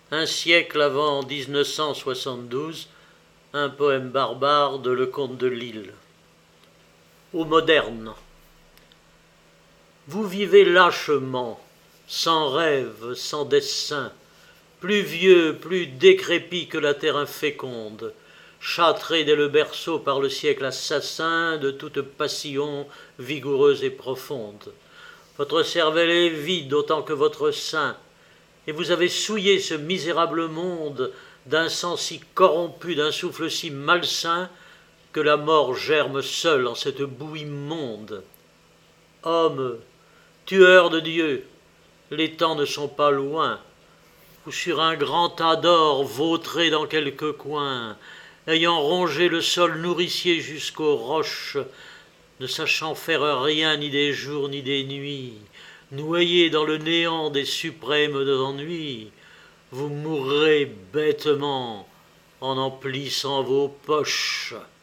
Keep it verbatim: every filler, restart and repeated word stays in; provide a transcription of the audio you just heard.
Un siècle avant mille neuf cent soixante-douze, un poème barbare de Lecomte de Lisle. Aux modernes. Vous vivez lâchement, sans rêve, sans dessein, plus vieux, plus décrépit que la terre inféconde, châtré dès le berceau par le siècle assassin de toute passion vigoureuse et profonde. Votre cervelle est vide autant que votre sein, et vous avez souillé ce misérable monde d'un sang si corrompu, d'un souffle si malsain, que la mort germe seule en cette boue immonde. Hommes, tueurs de Dieu, les temps ne sont pas loin, ou sur un grand tas d'or vautré dans quelque coin, ayant rongé le sol nourricier jusqu'aux roches, ne sachant faire rien ni des jours ni des nuits, noyés dans le néant des suprêmes ennuis, vous mourrez bêtement en emplissant vos poches.